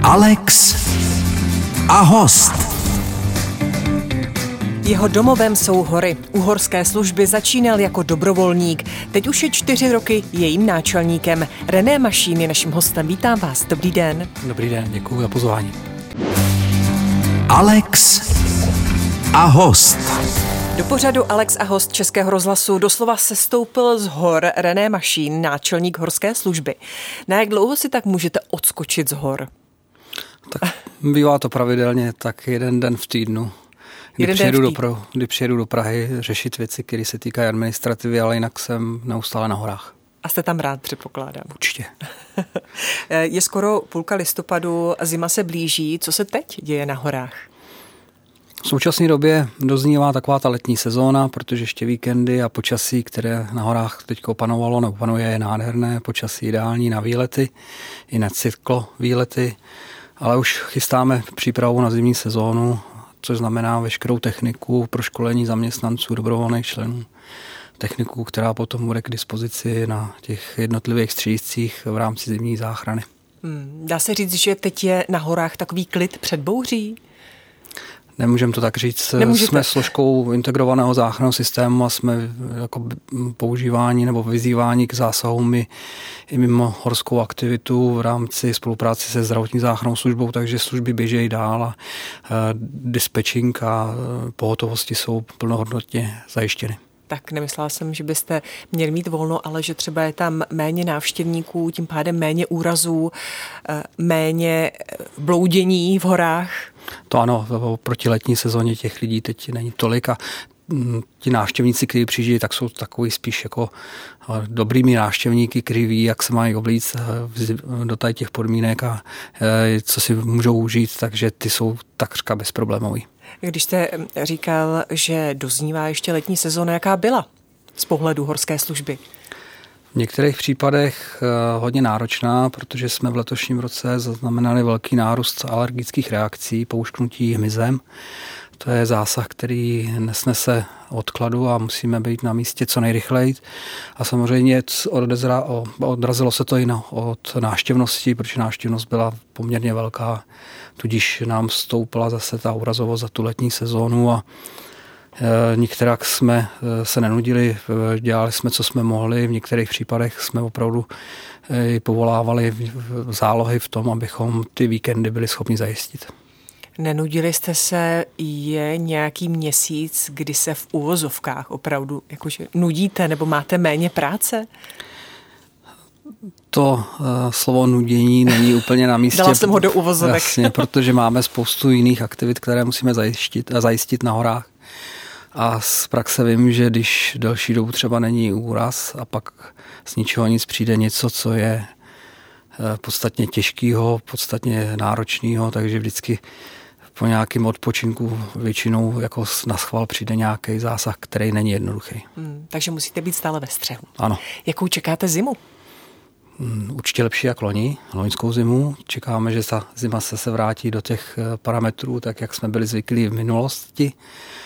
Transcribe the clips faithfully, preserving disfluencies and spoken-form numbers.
Alex a host. Jeho domovem jsou hory. U horské služby začínal jako dobrovolník. Teď už je čtyři roky jejím náčelníkem. René Mašín je naším hostem. Vítám vás. Dobrý den. Dobrý den, děkuji za pozvání. Alex a host. Do pořadu Alex a host Českého rozhlasu doslova sestoupil z hor René Mašín, náčelník horské služby. Na jak dlouho si tak můžete odskočit z hor? Tak bývá to pravidelně tak jeden den v týdnu. Kdy přijedu, do Prahy, kdy přijedu do Prahy řešit věci, které se týkají administrativy, ale jinak jsem neustále na horách. A jste tam rád, předpokládám. Určitě. Je skoro půlka listopadu, zima se blíží. Co se teď děje na horách? V současné době doznívá taková ta letní sezóna, protože ještě víkendy a počasí, které na horách teď panovalo nebo panuje, je nádherné. Počasí ideální na výlety, i na cyklo výlety, ale už chystáme přípravu na zimní sezónu, což znamená veškerou techniku pro školení zaměstnanců, dobrovolných členů, techniku, která potom bude k dispozici na těch jednotlivých střediscích v rámci zimní záchrany. Hmm, dá se říct, že teď je na horách takový klid před bouří? Nemůžeme to tak říct. Nemůžete. Jsme složkou integrovaného záchranného systému a jsme jako používání nebo vyzývání k zásahům i, i mimo horskou aktivitu v rámci spolupráce se zdravotní záchrannou službou, takže služby běžejí dál a dispečing a pohotovosti jsou plnohodnotně zajištěny. Tak nemyslela jsem, že byste měli mít volno, ale že třeba je tam méně návštěvníků, tím pádem méně úrazů, méně bloudění v horách. To ano, proti letní sezóně těch lidí teď není tolik a ti návštěvníci, kteří přijíždějí, tak jsou takový spíš jako dobrými návštěvníky, kteří ví, jak se mají oblíct do tady těch podmínek a co si můžou užít, takže ty jsou takřka bezproblémový. Když jste říkal, že doznívá ještě letní sezóna, jaká byla z pohledu horské služby? V některých případech hodně náročná, protože jsme v letošním roce zaznamenali velký nárůst alergických reakcí po ušknutí hmyzem. To je zásah, který nesnese odkladu a musíme být na místě co nejrychleji. A samozřejmě odrazilo se to i od návštěvnosti, protože návštěvnost byla poměrně velká, tudíž nám stoupla zase ta úrazovost za tu letní sezónu a některak jsme se nenudili, dělali jsme, co jsme mohli, v některých případech jsme opravdu povolávali zálohy v tom, abychom ty víkendy byli schopni zajistit. Nenudili jste se, je nějaký měsíc, kdy se v uvozovkách opravdu jakože nudíte nebo máte méně práce? To uh, slovo nudění není úplně na místě. Dala jsem ho do uvozovek. Jasně, protože máme spoustu jiných aktivit, které musíme zajistit, zajistit na horách. A z praxe vím, že když delší dobu třeba není úraz a pak z ničeho nic přijde něco, co je podstatně těžkého, podstatně náročného, takže vždycky po nějakém odpočinku většinou jako na schvál přijde nějaký zásah, který není jednoduchý. Hmm, takže musíte být stále ve střehu. Ano. Jakou čekáte zimu? Hmm, určitě lepší jak loni, loňskou zimu. Čekáme, že ta zima se, se vrátí do těch parametrů, tak jak jsme byli zvyklí v minulosti.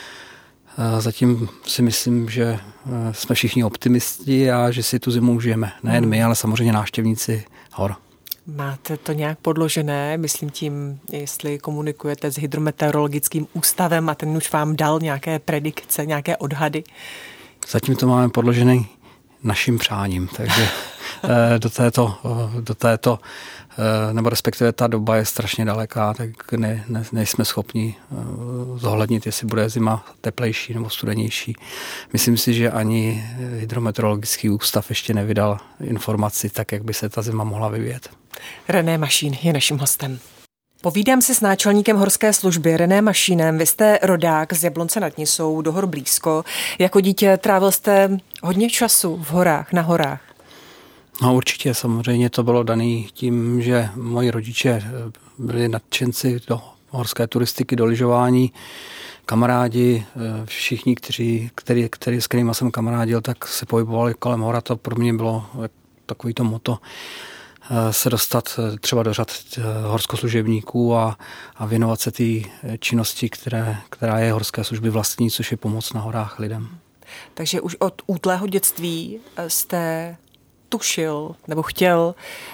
Zatím si myslím, že jsme všichni optimisti a že si tu zimu užijeme. Nejen my, ale samozřejmě návštěvníci hor. Máte to nějak podložené? Myslím tím, jestli komunikujete s hydrometeorologickým ústavem a ten už vám dal nějaké predikce, nějaké odhady? Zatím to máme podložené naším přáním, takže do této, do této, nebo respektive ta doba je strašně daleká, tak ne, ne, nejsme schopni zohlednit, jestli bude zima teplejší nebo studenější. Myslím si, že ani hydrometeorologický ústav ještě nevydal informaci tak, jak by se ta zima mohla vyvíjet. René Mašín je naším hostem. Povídám si s náčelníkem horské služby René Mašínem. Vy jste rodák z Jablonce nad Nisou, do hor blízko. Jako dítě trávil jste hodně času v horách, na horách. No určitě, samozřejmě to bylo dané tím, že moji rodiče byli nadšenci do horské turistiky, do lyžování. Kamarádi, všichni, kteří, který, který, s kterými jsem kamarádil, tak se pohybovali kolem hora. To pro mě bylo takový to moto se dostat třeba do řad horskoslužebníků a, a věnovat se té činnosti, které, která je horské služby vlastní, což je pomoc na horách lidem. Takže už od útlého dětství jste tušil nebo chtěl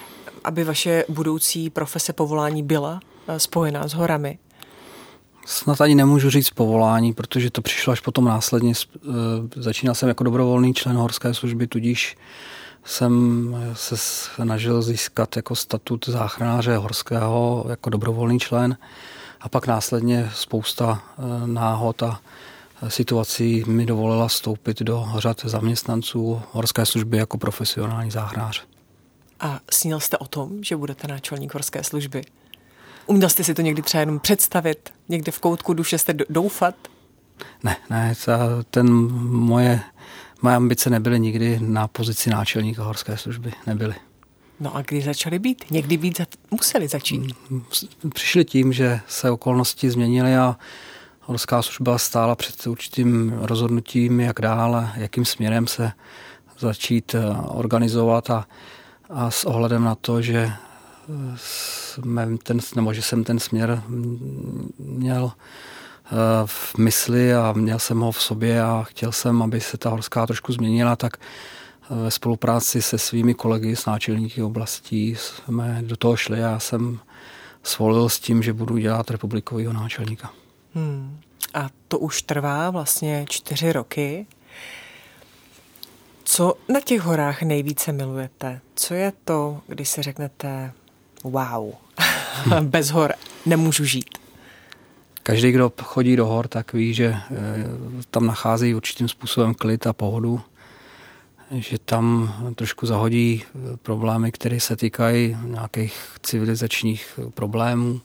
aby vaše budoucí profese povolání byla spojená s horami? Snad ani nemůžu říct povolání, protože to přišlo až potom následně. Začínal jsem jako dobrovolný člen horské služby, tudíž jsem se snažil získat jako statut záchranáře horského jako dobrovolný člen a pak následně spousta náhod a situací mi dovolila vstoupit do řad zaměstnanců horské služby jako profesionální záchranář. A snil jste o tom, že budete náčelník horské služby? Uměl jste si to někdy třeba jenom představit? Někde v koutku duše jste doufat? Ne, ne, ta, ten moje, moje ambice nebyly nikdy na pozici náčelníka horské služby, nebyly. No a kdy začaly být? Někdy být museli začít? Přišli tím, že se okolnosti změnily a horská služba stála před určitým rozhodnutím, jak dál, jakým směrem se začít organizovat a, a s ohledem na to, že jsme ten, nebo že jsem ten směr měl v mysli a měl jsem ho v sobě a chtěl jsem, aby se ta horská trošku změnila, tak ve spolupráci se svými kolegy z náčelníky oblastí jsme do toho šli a já jsem svolil s tím, že budu dělat republikového náčelníka. Hmm. A to už trvá vlastně čtyři roky. Co na těch horách nejvíce milujete? Co je to, když si řeknete wow, bez hor nemůžu žít? Každý, kdo chodí do hor, tak ví, že tam nachází určitým způsobem klid a pohodu, že tam trošku zahodí problémy, které se týkají nějakých civilizačních problémů.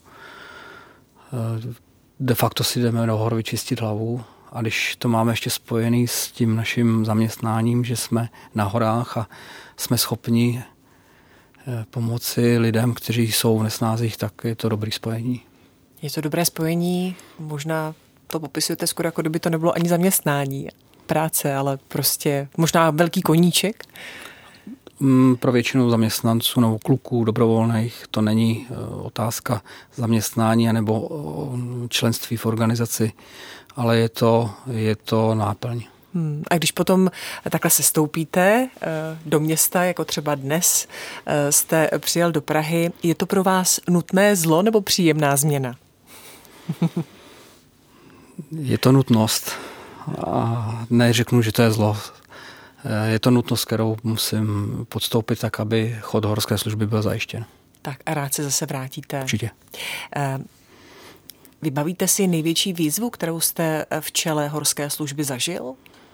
De facto si jdeme do hor vyčistit hlavu a když to máme ještě spojený s tím naším zaměstnáním, že jsme na horách a jsme schopni pomoci lidem, kteří jsou v nesnázích, tak je to dobré spojení. Je to dobré spojení, možná to popisujete skoro jako kdyby to nebylo ani zaměstnání, práce, ale prostě možná velký koníček? Pro většinu zaměstnanců nebo kluků dobrovolných to není otázka zaměstnání nebo členství v organizaci, ale je to, je to náplň. Hmm. A když potom takhle se stoupíte do města, jako třeba dnes jste přijel do Prahy, je to pro vás nutné zlo nebo příjemná změna? Je to nutnost a neřeknu, že to je zlo. Je to nutnost, kterou musím podstoupit tak, aby chod horské služby byl zajištěn. Tak a rád se zase vrátíte. Určitě. Vybavíte si největší výzvu, kterou jste v čele horské služby zažil?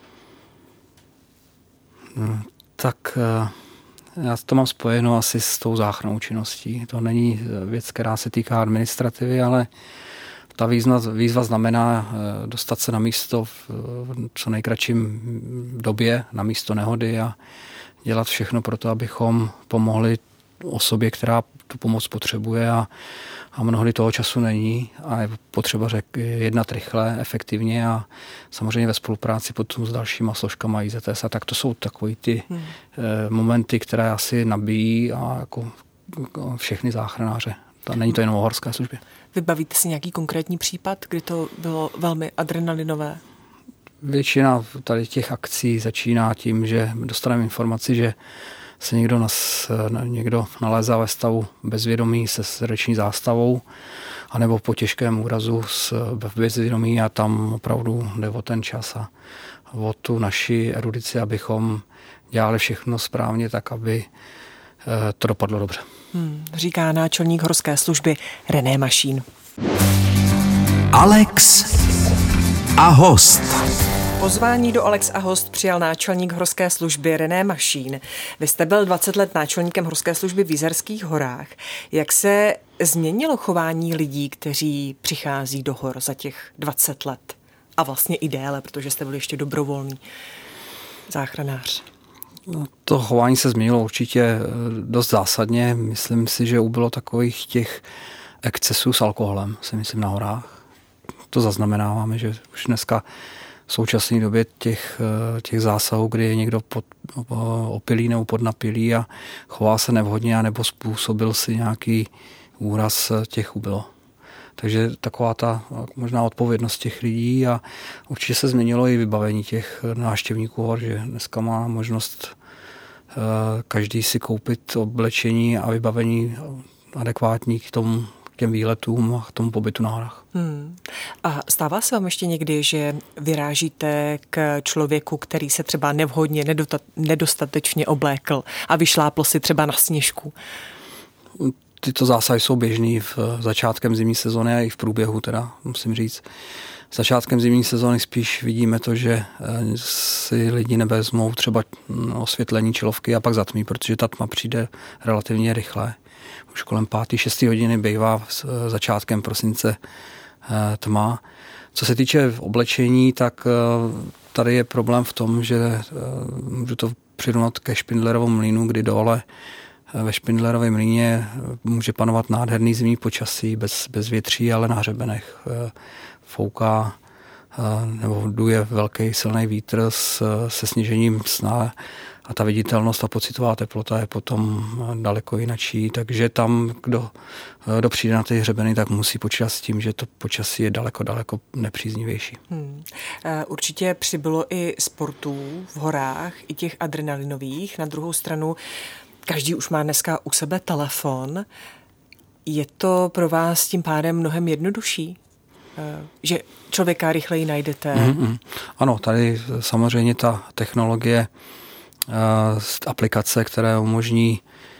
Tak já to mám spojeno asi s tou záchrannou činností. To není věc, která se týká administrativy, ale ta výzva, výzva znamená dostat se na místo v co nejkratším době, na místo nehody a dělat všechno pro to, abychom pomohli osobě, která tu pomoc potřebuje a, a mnohdy toho času není a je potřeba řek, jednat rychle, efektivně a samozřejmě ve spolupráci potom s dalšíma složkama I Z T S. A tak to jsou takový ty hmm. eh, momenty, které asi nabíjí a jako, jako všechny záchranáře. To není to jenom o horské službě. Vybavíte si nějaký konkrétní případ, kdy to bylo velmi adrenalinové? Většina tady těch akcí začíná tím, že dostaneme informaci, že se někdo, nas, někdo nalézá ve stavu bezvědomí se srdeční zástavou anebo po těžkém úrazu s bezvědomí a tam opravdu jde o ten čas a o tu naši erudici, abychom dělali všechno správně tak, aby to dopadlo dobře. Hmm, říká náčelník horské služby René Mašín. Alex a host. Pozvání do Alex a host přijal náčelník horské služby René Mašín. Vy jste byl dvacet let náčelníkem horské služby v Jizerských horách. Jak se změnilo chování lidí, kteří přichází do hor za těch dvacet let? A vlastně i déle, protože jste byl ještě dobrovolný záchranář. To chování se změnilo určitě dost zásadně. Myslím si, že ubylo takových těch excesů s alkoholem, si myslím, na horách. To zaznamenáváme, že už dneska v současné době těch, těch zásahů, kdy je někdo pod, opilý nebo podnapilý a chová se nevhodně nebo způsobil si nějaký úraz, těch ubylo. Takže taková ta možná odpovědnost těch lidí a určitě se změnilo i vybavení těch návštěvníků hor, že dneska má možnost každý si koupit oblečení a vybavení adekvátní k tomu, k těm výletům a k tomu pobytu na horách. Hmm. A stává se vám ještě někdy, že vyrážíte k člověku, který se třeba nevhodně, nedostatečně oblékl a vyšlápl si třeba na sněžku? Tyto zásahy jsou běžný v začátkem zimní sezóny a i v průběhu, teda musím říct. Začátkem zimní sezóny spíš vidíme to, že si lidi nevezmou třeba osvětlení čilovky a pak zatmí, protože ta tma přijde relativně rychle. Už kolem páté, šesté hodiny bývá začátkem prosince tma. Co se týče oblečení, tak tady je problém v tom, že můžu to přirovnat ke Špindlerovu mlýnu, kdy dole ve Špindlerově mlýně může panovat nádherný zimní počasí, bez, bez větří, ale na hřebenech fouká nebo duje velký silný vítr s, se snížením sna a ta viditelnost a pocitová teplota je potom daleko jinačí, takže tam, kdo, kdo přijde na ty hřebeny, tak musí počítat s tím, že to počasí je daleko, daleko nepříznivější. Hmm. Určitě přibylo i sportů v horách, i těch adrenalinových. Na druhou stranu každý už má dneska u sebe telefon. Je to pro vás tím pádem mnohem jednodušší? Že člověka rychleji najdete? Mm-hmm. Ano, tady samozřejmě ta technologie, aplikace, které umožní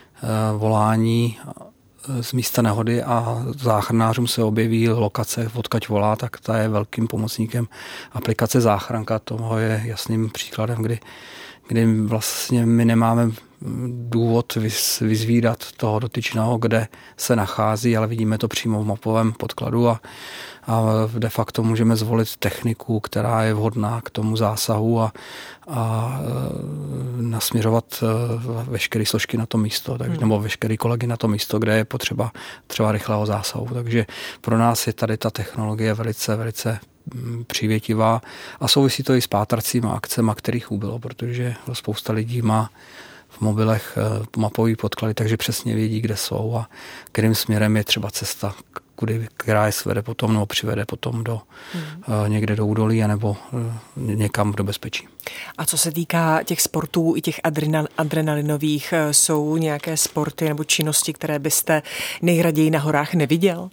volání z místa nehody a záchranářům se objeví lokace, odkud volá, tak ta je velkým pomocníkem. Aplikace Záchranka toho je jasným příkladem, kdy, kdy vlastně my nemáme důvod vyzvídat toho dotyčného, kde se nachází, ale vidíme to přímo v mapovém podkladu a, a de facto můžeme zvolit techniku, která je vhodná k tomu zásahu a, a nasměřovat veškeré složky na to místo, tak, hmm. nebo veškeré kolegy na to místo, kde je potřeba třeba rychlého zásahu. Takže pro nás je tady ta technologie velice, velice přívětivá a souvisí to i s pátracíma akcemi, kterých ubylo, protože spousta lidí má v mobilech mapový podklady, takže přesně vědí, kde jsou a kterým směrem je třeba cesta, kudy, která je svede potom nebo přivede potom do, hmm. někde do údolí anebo někam do bezpečí. A co se týká těch sportů i těch adrenal, adrenalinových, jsou nějaké sporty nebo činnosti, které byste nejraději na horách neviděl?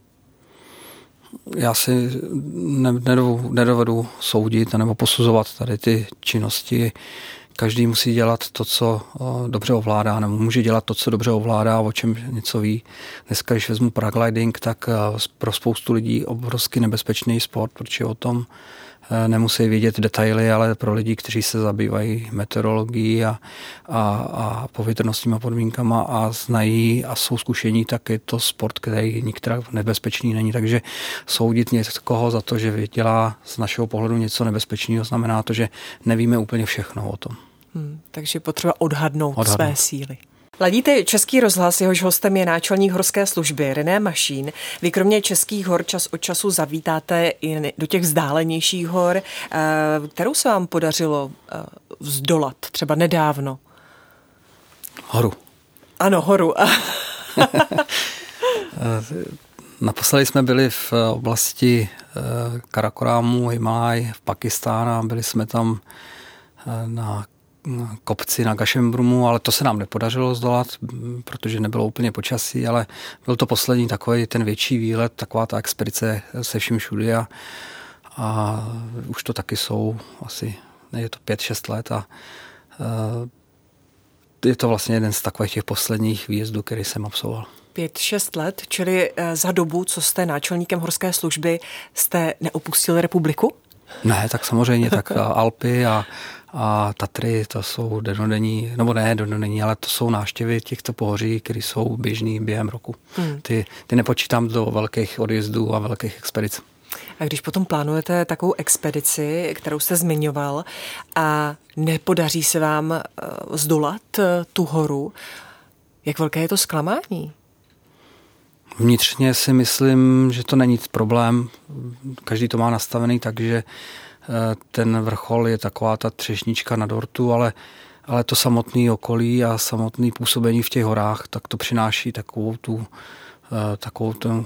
Já si nedovedu, nedovedu soudit nebo posuzovat tady ty činnosti. Každý musí dělat to, co dobře ovládá, nebo může dělat to, co dobře ovládá, o čem něco ví. Dneska, když vezmu paragliding, tak pro spoustu lidí obrovsky nebezpečný sport, protože o tom nemusí vědět detaily, ale pro lidi, kteří se zabývají meteorologií a, a, a povětrnostníma podmínkama a znají a jsou zkušení, tak je to sport, který nikterak nebezpečný není. Takže soudit někoho za to, že dělá z našeho pohledu něco nebezpečného, znamená to, že nevíme úplně všechno o tom. Hmm, takže potřeba odhadnout, odhadnout své síly. Ladíte Český rozhlas, jehož hostem je náčelník horské služby René Mašín. Vy kromě českých hor čas od času zavítáte i do těch vzdálenějších hor. Kterou se vám podařilo vzdolat třeba nedávno? Horu. Ano, horu. Naposledy jsme byli v oblasti Karakorámu, Himalaj, v Pakistánu a byli jsme tam na kopci na Gašembrumu, ale to se nám nepodařilo zdolat, protože nebylo úplně počasí, ale byl to poslední takový ten větší výlet, taková ta expedice se vším všudy a, a už to taky jsou asi, je to pět, šest let a je to vlastně jeden z takových těch posledních výjezdů, který jsem absolvoval. Pět, šest let, čili za dobu, co jste náčelníkem horské služby, jste neopustil republiku? Ne, tak samozřejmě, tak Alpy a, a Tatry, to jsou denodenní, nebo ne denodenní, ale to jsou návštěvy těchto pohoří, které jsou běžný během roku. Hmm. Ty, ty nepočítám do velkých odjezdů a velkých expedic. A když potom plánujete takovou expedici, kterou jste zmiňoval, a nepodaří se vám zdolat tu horu, jak velké je to zklamání? Vnitřně si myslím, že to není problém. Každý to má nastavený, takže ten vrchol je taková ta třešnička na dortu, ale, ale to samotné okolí a samotné působení v těch horách, tak to přináší takovou tu, takovou tu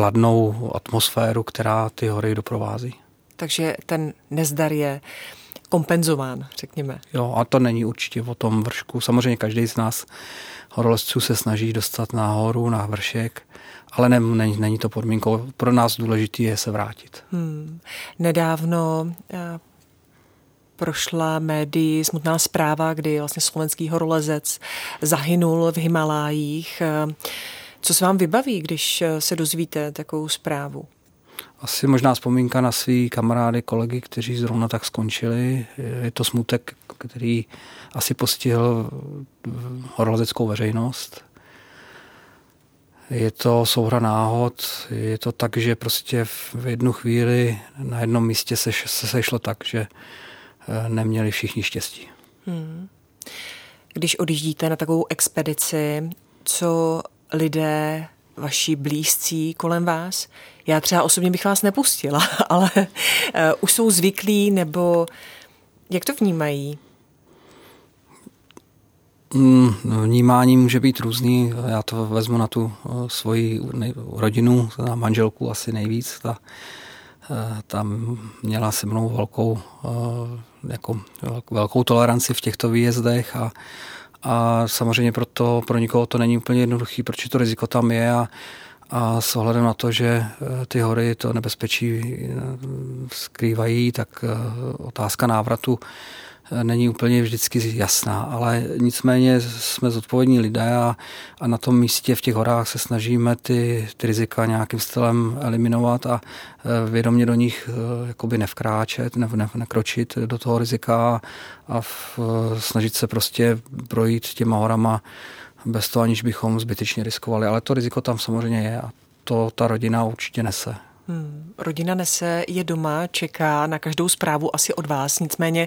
kladnou atmosféru, která ty hory doprovází. Takže ten nezdar je kompenzován, řekněme. Jo, a to není určitě o tom vršku. Samozřejmě každý z nás horolezců se snaží dostat nahoru, na vršek, ale ne, není, není to podmínkou. Pro nás důležité je se vrátit. Hmm. Nedávno uh, prošla médii smutná zpráva, kdy vlastně slovenský horolezec zahynul v Himalájích. Uh, co se vám vybaví, když se dozvíte takovou zprávu? Asi možná vzpomínka na svý kamarády, kolegy, kteří zrovna tak skončili. Je to smutek, který asi postihl horolezeckou veřejnost. Je to souhra náhod, je to tak, že prostě v jednu chvíli na jednom místě se, se sešlo tak, že neměli všichni štěstí. Hmm. Když odjíždíte na takovou expedici, co lidé, vaši blízcí kolem vás, já třeba osobně bych vás nepustila, ale uh, už jsou zvyklí, nebo jak to vnímají? Mm, vnímání může být různý. Já to vezmu na tu uh, svoji nej, rodinu, na manželku asi nejvíc. Ta, uh, tam měla se mnou velkou, uh, jako, velkou toleranci v těchto výjezdech a A samozřejmě proto, pro nikoho to není úplně jednoduchý, protože to riziko tam je a, a s ohledem na to, že ty hory to nebezpečí skrývají, tak otázka návratu není úplně vždycky jasná, ale nicméně jsme zodpovědní lidé a, a na tom místě v těch horách se snažíme ty, ty rizika nějakým stylem eliminovat a vědomě do nich jakoby nevkráčet, ne, ne, nekročit do toho rizika a v, snažit se prostě projít těma horama bez toho, aniž bychom zbytečně riskovali. Ale to riziko tam samozřejmě je a to ta rodina určitě nese. Hmm. Rodina nese, je doma, čeká na každou zprávu asi od vás, nicméně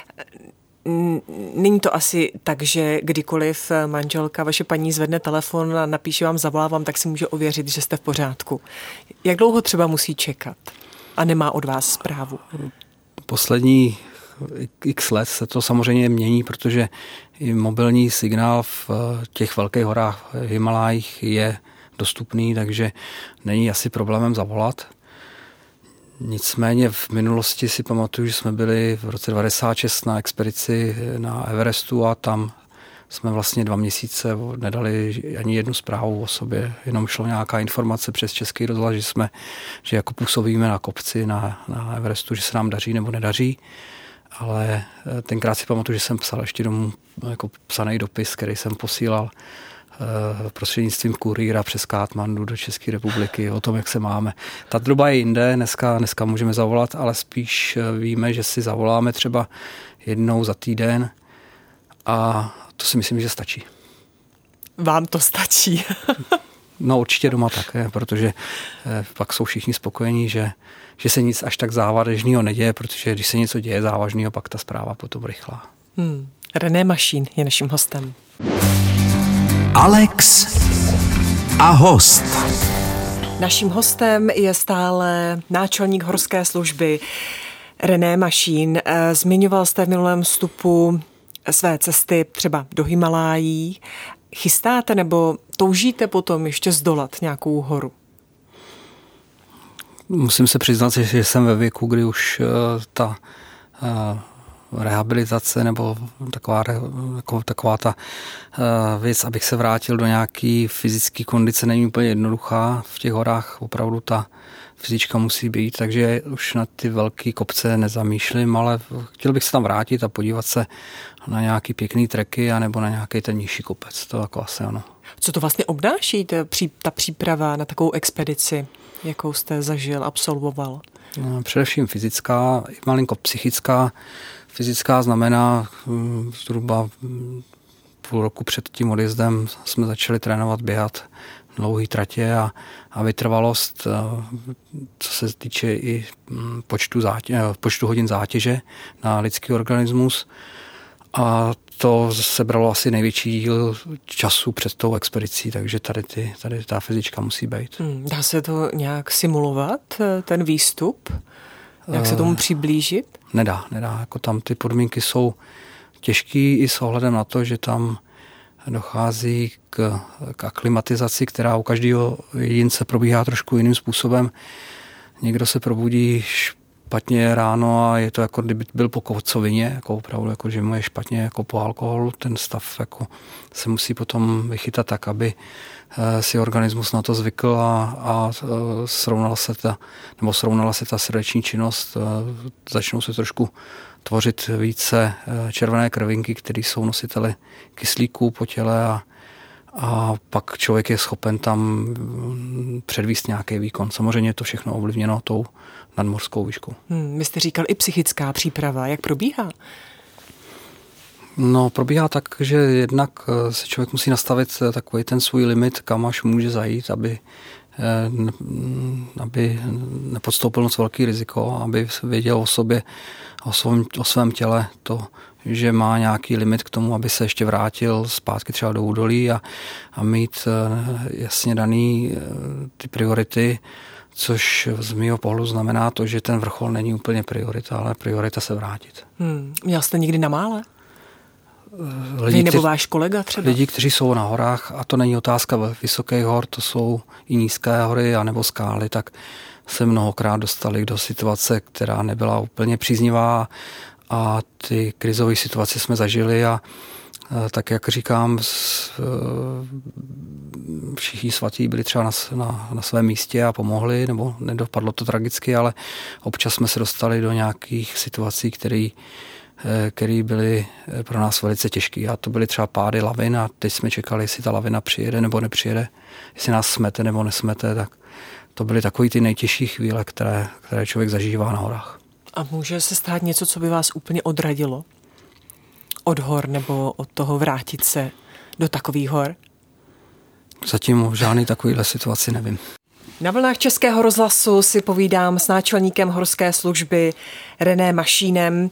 není to asi tak, že kdykoliv manželka, vaše paní zvedne telefon a napíše vám, zavolá vám, tak si může ověřit, že jste v pořádku. Jak dlouho třeba musí čekat a nemá od vás zprávu? Poslední x let se to samozřejmě mění, protože i mobilní signál v těch velkých horách v Himalájích je dostupný, takže není asi problémem zavolat. Nicméně v minulosti si pamatuju, že jsme byli v roce devadesát šest na expedici na Everestu a tam jsme vlastně dva měsíce nedali ani jednu zprávu o sobě, jenom šlo nějaká informace přes Český rozhlas, že jsme, že jako působíme na kopci na, na Everestu, že se nám daří nebo nedaří, ale tenkrát si pamatuju, že jsem psal ještě domů jako psaný dopis, který jsem posílal prostřednictvím kurýra přes Katmandu do České republiky o tom, jak se máme. Ta doba je jinde, dneska, dneska můžeme zavolat, ale spíš víme, že si zavoláme třeba jednou za týden a to si myslím, že stačí. Vám to stačí? No určitě doma také, protože pak jsou všichni spokojení, že, že se nic až tak závažného neděje, protože když se něco děje závažného, pak ta zpráva potom rychlá. Hmm. René Mašín je naším hostem. Alex a host. Naším hostem je stále náčelník horské služby René Mašín. Zmiňoval jste v minulém vstupu své cesty třeba do Himalájí. Chystáte nebo toužíte potom ještě zdolat nějakou horu? Musím se přiznat, že jsem ve věku, kdy už uh, ta uh, rehabilitace nebo taková, taková, taková ta uh, věc, abych se vrátil do nějaký fyzické kondice, není úplně jednoduchá. V těch horách opravdu ta fyzička musí být, takže už na ty velké kopce nezamýšlím, ale chtěl bych se tam vrátit a podívat se na nějaký pěkný treky anebo na nějaký ten nižší kopec. To jako asi ano. Co to vlastně obnáší, ta, pří, ta příprava na takovou expedici, jakou jste zažil, absolvoval? No, především fyzická, i malinko psychická. Fyzická znamená zhruba půl roku před tím odjezdem jsme začali trénovat, běhat dlouhý tratě a, a vytrvalost, co se týče i počtu, zátě, počtu hodin zátěže na lidský organismus. A to sebralo asi největší díl času před tou expedicí, takže tady, ty, tady ta fyzička musí být. Hmm, dá se to nějak simulovat, ten výstup? Jak se tomu přiblížit? Nedá, nedá. Jako tam ty podmínky jsou těžký i s ohledem na to, že tam dochází k, k aklimatizaci, která u každého jedince probíhá trošku jiným způsobem. Někdo se probudí špatně ráno a je to jako kdyby byl po kocovině, jako opravdu, jako, že mu je špatně jako po alkoholu, ten stav jako se musí potom vychytat tak, aby si organismus na to zvykl a, a srovnala se ta, nebo srovnala se ta srdeční činnost, začnou se trošku tvořit více červené krvinky, které jsou nositeli kyslíku po těle a, a pak člověk je schopen tam předvíst nějaký výkon. Samozřejmě je to všechno ovlivněno tou nadmořskou výškou. Hmm, vy jste říkal i psychická příprava. Jak probíhá? No, probíhá tak, že jednak se člověk musí nastavit takový ten svůj limit, kam až může zajít, aby, aby nepodstoupil moc velký riziko, aby věděl o sobě, o svém, o svém těle to, že má nějaký limit k tomu, aby se ještě vrátil zpátky třeba do údolí a, a mít jasně daný ty priority, což z mého pohledu znamená to, že ten vrchol není úplně priorita, ale priorita se vrátit. Hmm. Měl jste někdy na mále? Lidi, Vy nebo váš kolega třeba? Lidi, kteří jsou na horách, a to není otázka vysokých hor, to jsou i nízké hory anebo skály, tak se mnohokrát dostali do situace, která nebyla úplně příznivá a ty krizové situace jsme zažili a tak, jak říkám, všichni svatí byli třeba na, na, na svém místě a pomohli, nebo nedopadlo to tragicky, ale občas jsme se dostali do nějakých situací, které které byly pro nás velice těžké. A to byly třeba pády lavin a teď jsme čekali, jestli ta lavina přijede nebo nepřijede, jestli nás smete nebo nesmete, tak to byly takové ty nejtěžší chvíle, které, které člověk zažívá na horách. A může se stát něco, co by vás úplně odradilo od hor nebo od toho vrátit se do takových hor? Zatím o žádný takovýhle situaci nevím. Na vlnách Českého rozhlasu si povídám s náčelníkem horské služby René Mašínem.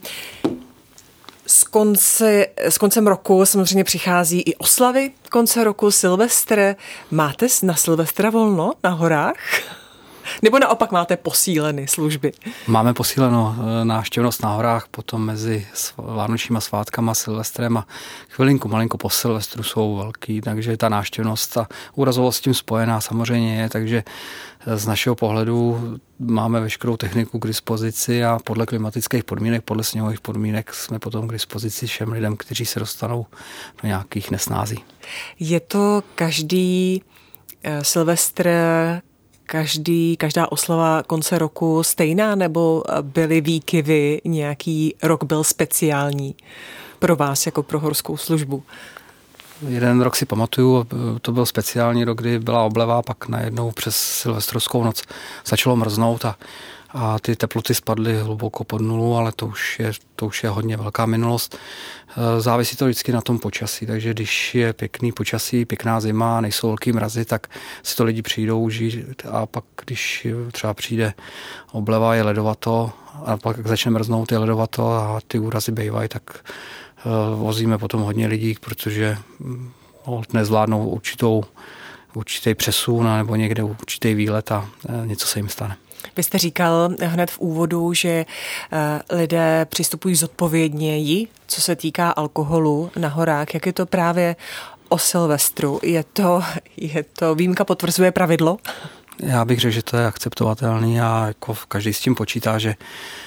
S, konci, s koncem roku samozřejmě přichází i oslavy konce roku, Silvestr. Máte na Silvestra volno na horách? Nebo naopak máte posíleny služby? Máme posíleno návštěvnost na horách, potom mezi vánočníma svátkama, Silvestrem a chvilinku, malinko po Silvestru jsou velký, takže ta návštěvnost a úrazovost s tím spojená samozřejmě je, takže z našeho pohledu máme veškerou techniku k dispozici a podle klimatických podmínek, podle sněhových podmínek jsme potom k dispozici všem lidem, kteří se dostanou do nějakých nesnází. Je to každý uh, Silvestr, Každý, každá oslava konce roku stejná, nebo byly výkyvy, nějaký rok byl speciální pro vás jako pro horskou službu? Jeden rok si pamatuju, to byl speciální rok, kdy byla obleva, pak najednou přes silvestrovskou noc začalo mrznout a, a ty teploty spadly hluboko pod nulu, ale to už je, to už je hodně velká minulost. Závisí to vždycky na tom počasí, takže když je pěkný počasí, pěkná zima, nejsou velký mrazy, tak si to lidi přijdou užít a pak, když třeba přijde obleva, je ledovato a pak začne mrznout, je ledovato a ty úrazy bývají, tak uh, vozíme potom hodně lidí, protože uh, nezvládnou určitou, určitý přesun nebo někde určitý výlet a uh, něco se jim stane. Vy jste říkal hned v úvodu, že lidé přistupují zodpovědněji, co se týká alkoholu na horách. Jak je to právě o Silvestru? Je to, je to výjimka potvrzuje pravidlo? Já bych řekl, že to je akceptovatelný a jako každý s tím počítá, že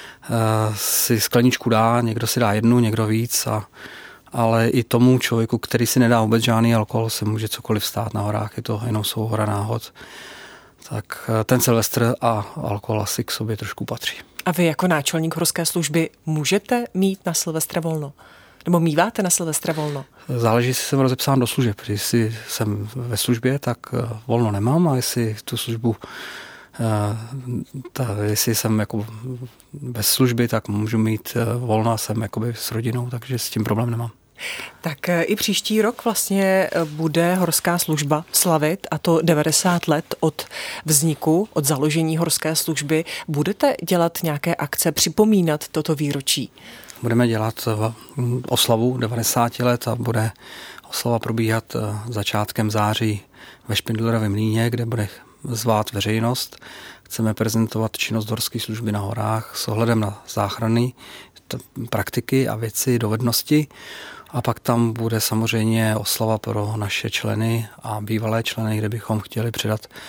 si skleničku dá, někdo si dá jednu, někdo víc, a, ale i tomu člověku, který si nedá vůbec žádný alkohol, se může cokoliv stát na horách. Je to jenom souhra náhod. Tak ten Silvestr a alkohol asi k sobě trošku patří. A vy jako náčelník horské služby můžete mít na Silvestra volno? Nebo míváte na Silvestra volno? Záleží, jestli jsem rozepsán do služeb. Jestli jsem ve službě, tak volno nemám, a jestli tu službu, ta, jestli jsem jako bez služby, tak můžu mít volno a jsem jakoby s rodinou, takže s tím problém nemám. Tak i příští rok vlastně bude horská služba slavit, a to devadesát let od vzniku, od založení horské služby. Budete dělat nějaké akce, připomínat toto výročí? Budeme dělat oslavu devadesát let a bude oslava probíhat začátkem září ve Špindlerově mlýně, kde bude zvát veřejnost. Chceme prezentovat činnost horské služby na horách s ohledem na záchrany, praktiky a věci, dovednosti. A pak tam bude samozřejmě oslava pro naše členy a bývalé členy, kde bychom chtěli předat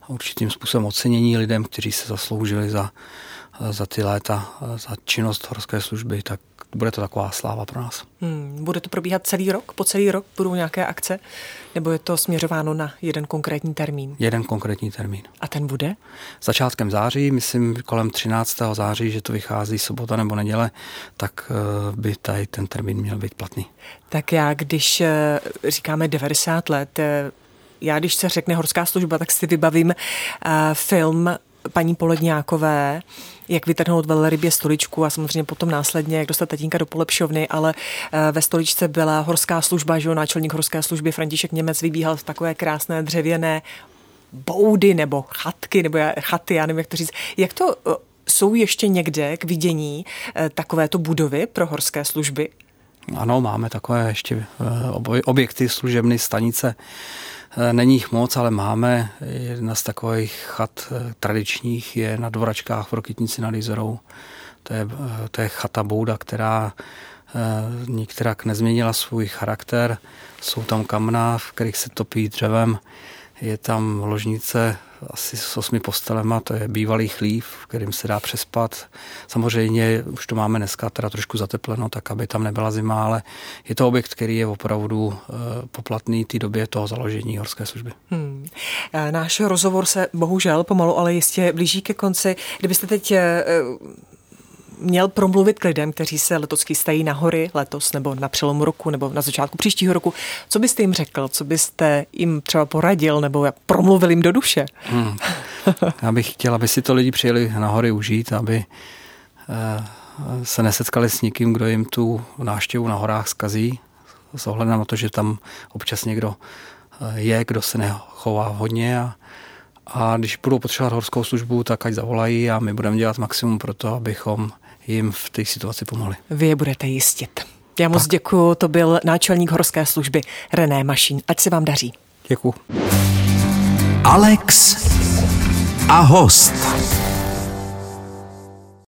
určitým způsobem ocenění lidem, kteří se zasloužili za, za ty léta, za činnost horské služby, tak bude to taková sláva pro nás. Hmm, bude to probíhat celý rok? Po celý rok budou nějaké akce? Nebo je to směřováno na jeden konkrétní termín? Jeden konkrétní termín. A ten bude? Začátkem září, myslím kolem třináctého září, že to vychází sobota nebo neděle, tak by tady ten termín měl být platný. Tak já, když říkáme devadesát let, já když se řekne horská služba, tak si vybavím uh, film paní Poledňákové, jak vytrhnout velrybě stoličku a samozřejmě potom následně, jak dostat tatínka do polepšovny, ale uh, ve stoličce byla horská služba, že jo, náčelník horské služby František Němec vybíhal v takové krásné dřevěné boudy nebo chatky, nebo chaty, já nevím, jak to říct. Jak to uh, jsou ještě někde k vidění uh, takovéto budovy pro horské služby? Ano, máme takové ještě uh, objekty, služebny, stanice. Není jich moc, ale máme. Jedna z takových chat tradičních je na Dvoračkách v Rokytnici nad Jizerou. To je, to je chata bouda, která nikterak nezměnila svůj charakter. Jsou tam kamna, v kterých se topí dřevem. Je tam ložnice asi s osmi postelema, to je bývalý chlív, v kterým se dá přespat. Samozřejmě už to máme dneska teda trošku zatepleno, tak aby tam nebyla zima, ale je to objekt, který je opravdu poplatný té době toho založení horské služby. Hmm. Náš rozhovor se bohužel pomalu, ale jistě blíží ke konci. Kdybyste teď měl promluvit k lidem, kteří se letos chystají na hory, letos nebo na přelomu roku nebo na začátku příštího roku, co byste jim řekl, co byste jim třeba poradil nebo promluvil jim do duše? Hmm. Já bych chtěl, aby si to lidi přijeli na hory užít, aby se nesetkali s někým, kdo jim tu návštěvu na horách zkazí, s ohledem na to, že tam občas někdo je, kdo se nechová hodně a A když budou potřebovat horskou službu, tak ať zavolají a my budeme dělat maximum pro to, abychom jim v té situaci pomohli. Vy je budete jistit. Já moc děkuju, to byl náčelník horské služby René Mašín. Ať se vám daří. Děkuju. Alex a host.